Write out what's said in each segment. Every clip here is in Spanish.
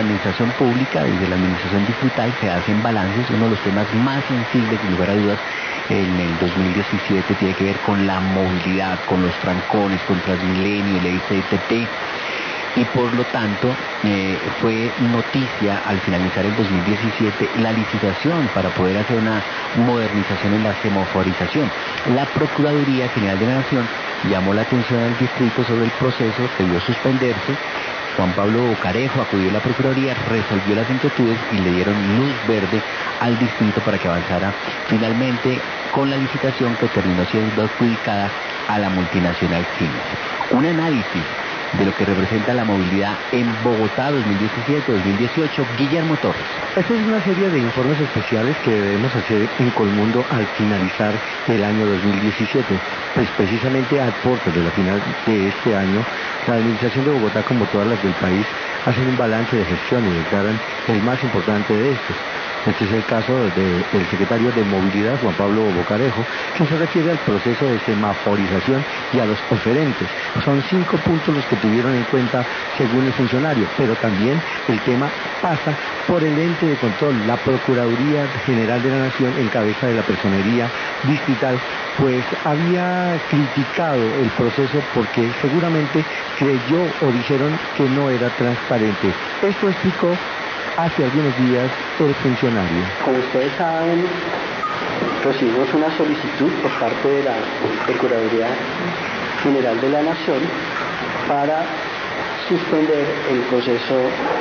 administración pública, desde la administración distrital, se hacen balances. Uno de los temas más sensibles, sin lugar a dudas, en el 2017 tiene que ver con la movilidad, con los trancones, con Transmilenio, el EICTP. Y por lo tanto fue noticia al finalizar el 2017 la licitación para poder hacer una modernización en la semaforización. La Procuraduría General de la Nación llamó la atención al distrito sobre el proceso, debió suspenderse. Juan Pablo Bocarejo acudió a la Procuraduría, resolvió las inquietudes y le dieron luz verde al distrito para que avanzara finalmente con la licitación que terminó siendo adjudicada a la multinacional Siemens. Un análisis de lo que representa la movilidad en Bogotá 2017-2018, Guillermo Torres. Esta es una serie de informes especiales que debemos hacer en Colmundo al finalizar el año 2017. Pues precisamente a puertas de la final de este año, la administración de Bogotá, como todas las del país, hacen un balance de gestión y declaran el más importante de estos. Este es el caso del secretario de Movilidad, Juan Pablo Bocarejo, que se refiere al proceso de semaforización y a los oferentes. Son 5 puntos los que tuvieron en cuenta según el funcionario, pero también el tema pasa por el ente de control, la Procuraduría General de la Nación, en cabeza de la Personería Distrital, pues había criticado el proceso porque seguramente creyó o dijeron que no era transparente. Esto explicó hace algunos días el funcionario. Como ustedes saben, recibimos una solicitud por parte de la Procuraduría General de la Nación para suspender el proceso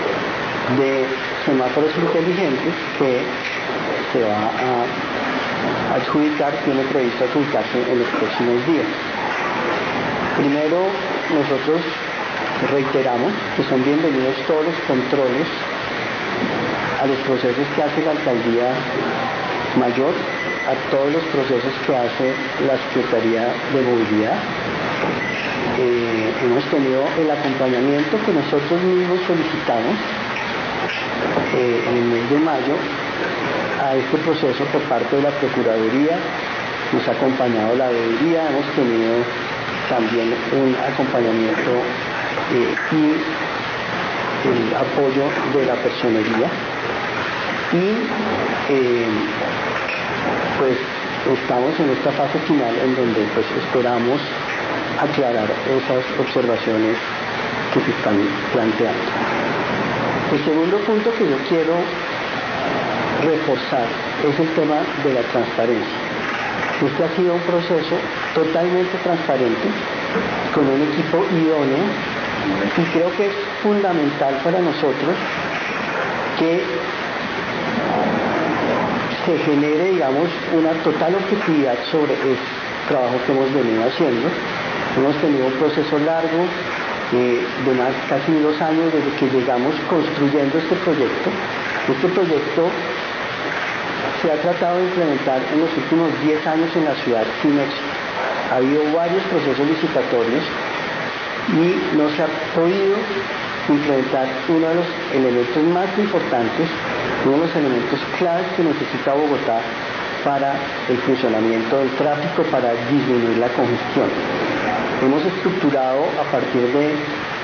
de semáforos inteligentes que se va a adjudicar, tiene previsto adjudicarse en los próximos días. Primero, nosotros reiteramos que son bienvenidos todos los controles a los procesos que hace la Alcaldía Mayor, a todos los procesos que hace la Secretaría de Movilidad. Hemos tenido el acompañamiento que nosotros mismos solicitamos en el mes de mayo a este proceso por parte de la Procuraduría. Nos ha acompañado la veeduría, hemos tenido también un acompañamiento y el apoyo de la personería. Y pues estamos en esta fase final en donde pues esperamos aclarar esas observaciones que se están planteando. El segundo punto que yo quiero reforzar es el tema de la transparencia. Este ha sido un proceso totalmente transparente, con un equipo idóneo, y creo que es fundamental para nosotros que se genere, digamos, una total objetividad sobre el trabajo que hemos venido haciendo. Hemos tenido un proceso largo, de más casi 2 años desde que llegamos construyendo este proyecto. Este proyecto se ha tratado de implementar en los últimos 10 años en la ciudad sin éxito. Ha habido varios procesos licitatorios y no se ha podido implementar uno de los elementos más importantes, uno de los elementos claves que necesita Bogotá para el funcionamiento del tráfico, para disminuir la congestión. Hemos estructurado a partir de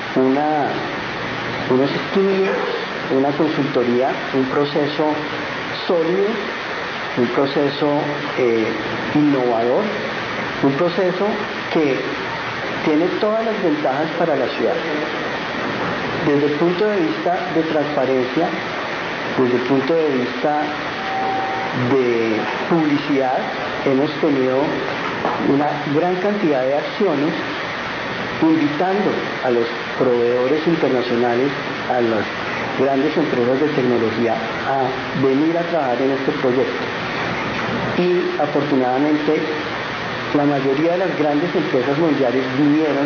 unos estudios, una consultoría, un proceso sólido, un proceso innovador, un proceso que tiene todas las ventajas para la ciudad. Desde el punto de vista de transparencia, desde el punto de vista de publicidad, hemos tenido una gran cantidad de acciones invitando a los proveedores internacionales, a las grandes empresas de tecnología a venir a trabajar en este proyecto. Y afortunadamente la mayoría de las grandes empresas mundiales vinieron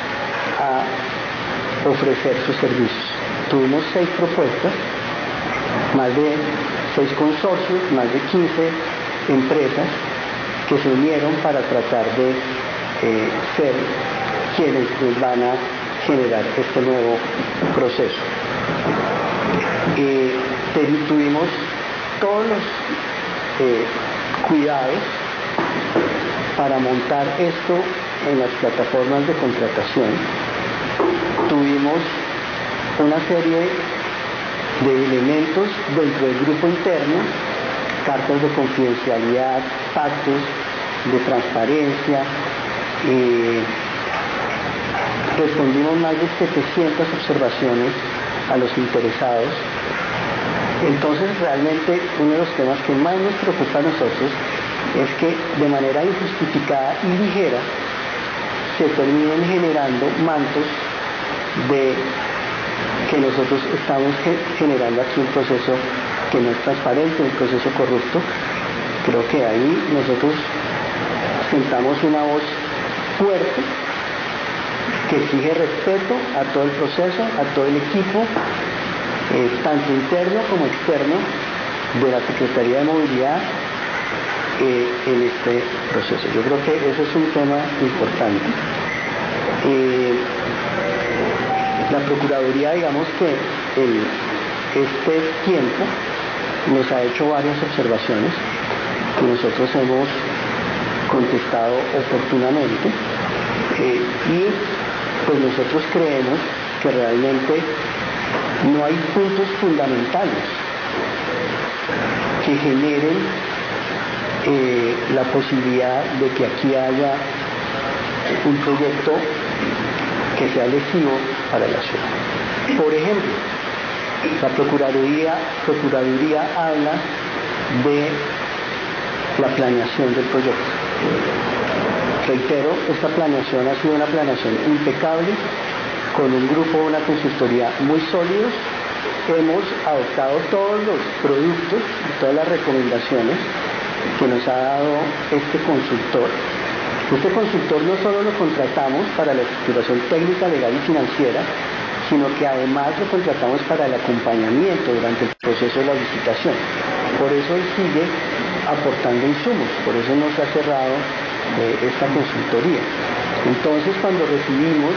a ofrecer sus servicios. Tuvimos 6 propuestas, más de 6 consorcios, más de 15 empresas que se unieron para tratar de ser quienes nos van a generar este nuevo proceso. Tuvimos todos los cuidados para montar esto en las plataformas de contratación. Tuvimos una serie de elementos dentro del grupo interno, cartas de confidencialidad, pactos de transparencia. Respondimos más de 700 observaciones a los interesados. Entonces, realmente, uno de los temas que más nos preocupa a nosotros es que de manera injustificada y ligera se terminen generando mantos de que nosotros estamos generando aquí un proceso que no es transparente, un proceso corrupto. Creo que ahí nosotros sentamos una voz fuerte que exige respeto a todo el proceso, a todo el equipo, tanto interno como externo de la Secretaría de Movilidad en este proceso. Yo creo que eso es un tema importante. La Procuraduría, digamos que este tiempo nos ha hecho varias observaciones que nosotros hemos contestado oportunamente, y pues nosotros creemos que realmente no hay puntos fundamentales que generen la posibilidad de que aquí haya un proyecto que sea lesivo para la ciudad. Por ejemplo, la Procuraduría habla de la planeación del proyecto. Reitero, esta planeación ha sido una planeación impecable, con un grupo, una consultoría muy sólidos. Hemos adoptado todos los productos, todas las recomendaciones que nos ha dado este consultor. Este consultor no solo lo contratamos para la estructuración técnica, legal y financiera, sino que además lo contratamos para el acompañamiento durante el proceso de la licitación. Por eso él sigue aportando insumos, por eso no se ha cerrado esta consultoría. Entonces, cuando recibimos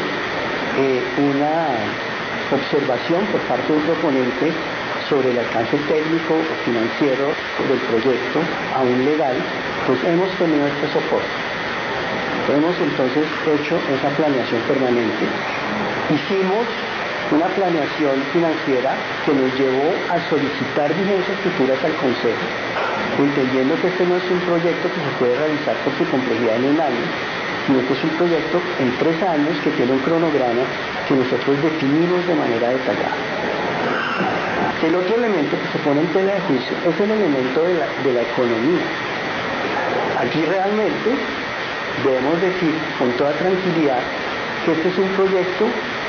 una observación por parte de un proponente sobre el alcance técnico o financiero del proyecto, aún legal, pues hemos tenido este soporte. Hemos entonces hecho esa planeación permanente. Hicimos una planeación financiera que nos llevó a solicitar vigencias futuras al Consejo, entendiendo que este no es un proyecto que se puede realizar por su complejidad en un año, sino que es un proyecto en 3 años que tiene un cronograma que nosotros definimos de manera detallada. El otro elemento que se pone en tela de juicio es el elemento de la economía. Aquí realmente debemos decir con toda tranquilidad que este es un proyecto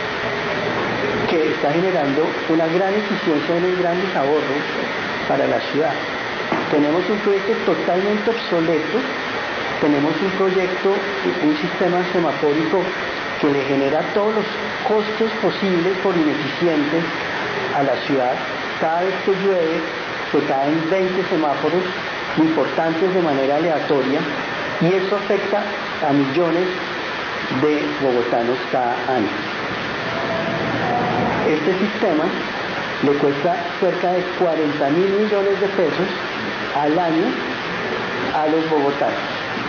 que está generando una gran eficiencia y unos grandes ahorros para la ciudad. Tenemos un proyecto totalmente obsoleto, tenemos un proyecto, un sistema semafórico que le genera todos los costos posibles por ineficientes a la ciudad. Cada vez que llueve se caen 20 semáforos importantes de manera aleatoria, y eso afecta a millones de bogotanos cada año. Este sistema le cuesta cerca de 40.000 millones de pesos al año a los bogotanos,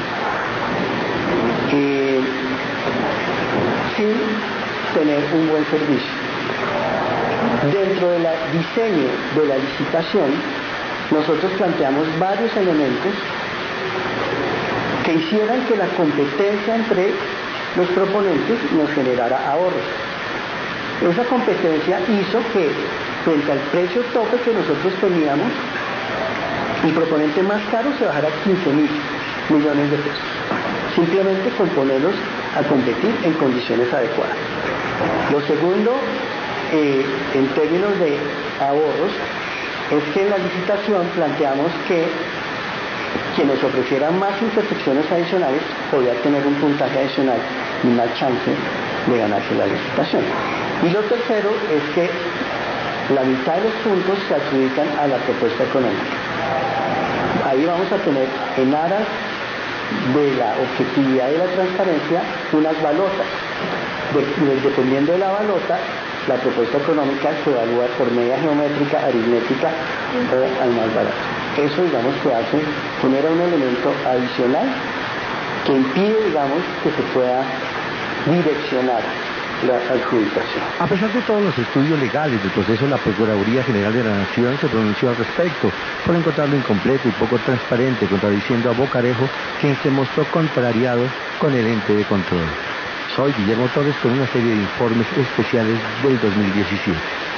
sin tener un buen servicio. Dentro del diseño de la licitación, nosotros planteamos varios elementos que hicieran que la competencia entre los proponentes nos generara ahorros. Esa competencia hizo que, frente al precio tope que nosotros teníamos, el proponente más caro se bajara 15.000 millones de pesos, simplemente con ponerlos a competir en condiciones adecuadas. Lo segundo, en términos de ahorros, es que en la licitación planteamos que quien nos ofreciera más intersecciones adicionales podía tener un puntaje adicional y más chance de ganarse la licitación. Y lo tercero es que la mitad de los puntos se adjudican a la propuesta económica. Ahí vamos a tener, en aras de la objetividad y la transparencia, unas balotas. Dependiendo de la balota, la propuesta económica se evalúa por media geométrica, aritmética o al más barato. Eso, digamos, que genera un elemento adicional que impide, digamos, que se pueda direccionar la adjudicación. A pesar de todos los estudios legales del proceso, la Procuraduría General de la Nación se pronunció al respecto por encontrarlo incompleto y poco transparente, contradiciendo a Bocarejo, quien se mostró contrariado con el ente de control. Soy Guillermo Torres con una serie de informes especiales del 2017.